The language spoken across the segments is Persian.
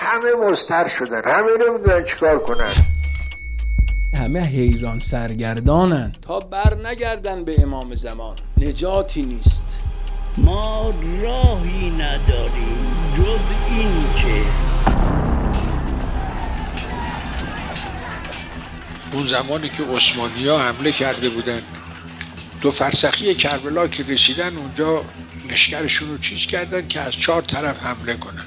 همه مضطر شدن، همه نمیدونن چیکار کنن، همه حیران سرگردانن تا بر نگردن به امام زمان. نجاتی نیست. ما راهی نداریم جز این که اون زمانی که عثمانی‌ها حمله کرده بودن 2 فرسخی کربلا که رسیدن اونجا لشکرشون رو چیز کردن که از 4 طرف حمله کنن.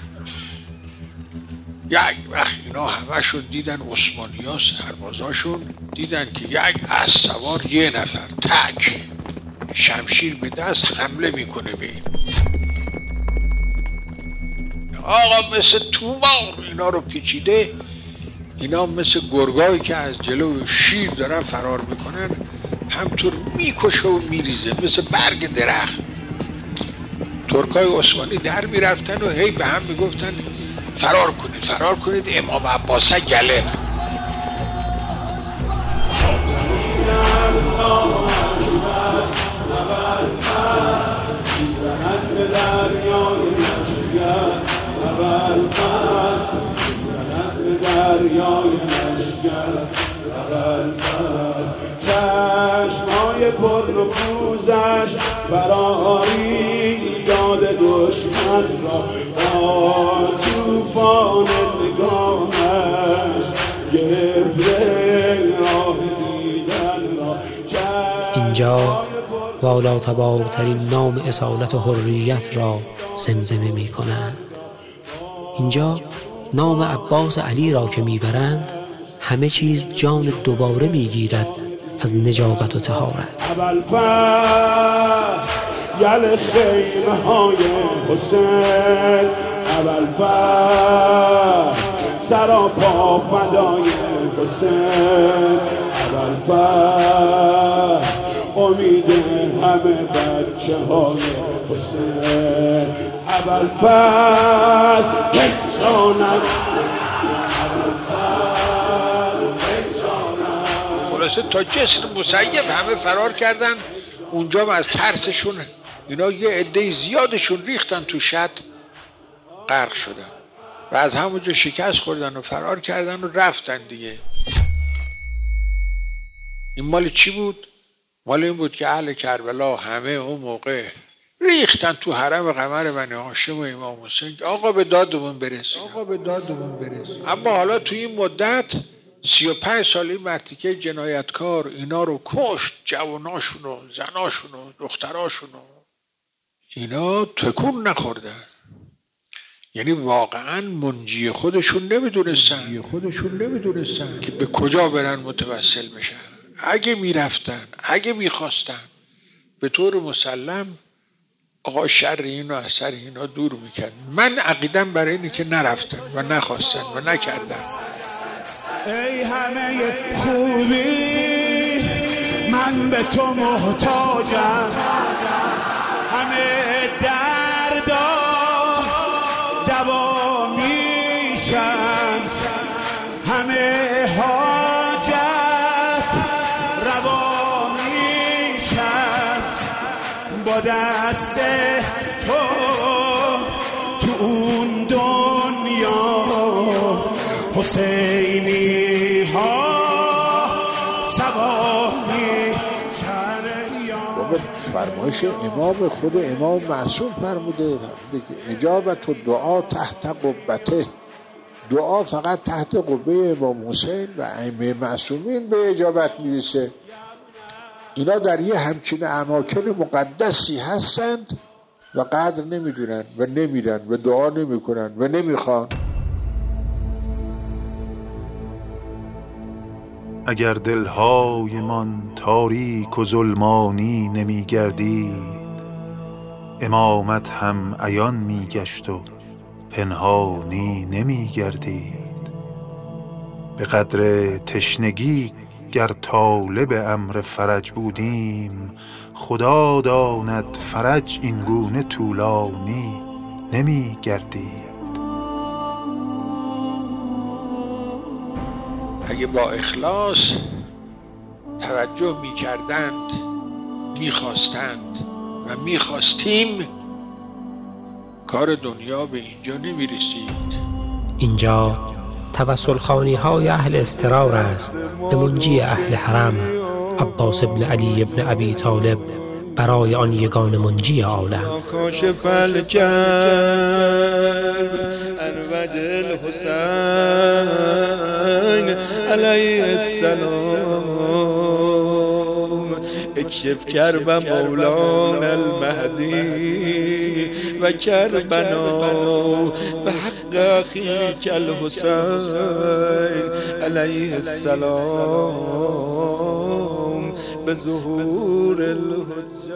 یک وقت اینا همشون دیدن، عثمانی‌ها سربازاشون دیدن که یک اسبسوار 1 نفر تک شمشیر به دست حمله میکنه به این. آقا مثل تومار اینا رو پیچیده، اینا مثل گرگایی که از جلو شیر دارن فرار میکنن همطور میکشه و میریزه مثل برگ درخت. ترکای عثمانی در میرفتن و هی به هم میگفتن فرار کنید فرار کنید، امام عباسه گله. چشمای پر نفوذش فراری داد دشمن را، با توفان نگاهش گرفته راه دیدن را. اینجا والاتبارترین نام اصالت و حریت را زمزمه می کنند. اینجا نام عباس علی را که می برند همه چیز جان دوباره می گیرد از نجابت و طهارت. یل خیمه های حسین، ابوالفضل سراپا فدای حسین، ابوالفضل امید همه بچه های حسین، ابوالفضل جانم، خلاصه تا جسر مسیب همه فرار کردن. اونجا از ترسشون اینا یه عده زیادشون ریختن تو شط غرق شدن و از همونجا شکست خوردن و فرار کردن و رفتن دیگه. این مال چی بود؟ مال این بود که اهل کربلا همه اون موقع ریختن تو حرم قمر بنی هاشم و امام حسین. آقا به دادمون برس، آقا به دادمون برس. اما حالا تو این مدت 35 سال این مرتیکه جنایتکار اینا رو کشت، جواناشون و زناشون و دختراشون و اینا تکون نخوردن. یعنی واقعا منجی خودشون نمیدونستن که به کجا برن متوسل بشن. اگه میرفتن، اگه میخواستن به طور مسلم آقا شر اینو از سر اینا دور میکرد. من عقیدم برای اینه که نرفتن و نخواستن و نکردن. ای همه خوبی من به تو محتاجم، همه دردا دوا میشن، همه حاجت روا میشن با دست تو اون دنیا. حسینی ها سواری شهریان. فرمایش امام خود امام معصوم فرموده که اجابت و دعا تحت قبته، دعا فقط تحت قبه امام حسین و ائمه معصومین به اجابت میرسه. اینا در یه همچین اماکن مقدسی هستند و قدر نمیدونن و نمیرن و دعا نمیکنن و نمیخوان. اگر دلهای من تاریک و ظلمانی نمی گردید، امامت هم عیان می گشت و پنهانی نمی گردید. به قدر تشنگی گر طالب امر فرج بودیم، خدا داند فرج این گونه طولانی نمی گردید. اگه با اخلاص توجه می کردند، می خواستند و می خواستیم، کار دنیا به اینجا نمی رسید. اینجا توسل خوانی های اهل استقرار است به منجی اهل حرم عباس ابن علی ابن ابی طالب برای آن یگان منجی عالم. کاشف الکرب عن وجه الحسین علیه السلام اکشف کرب مولانا المهدی و کربنا به حق اخیک الحسین علیه السلام به ظهور الحجه.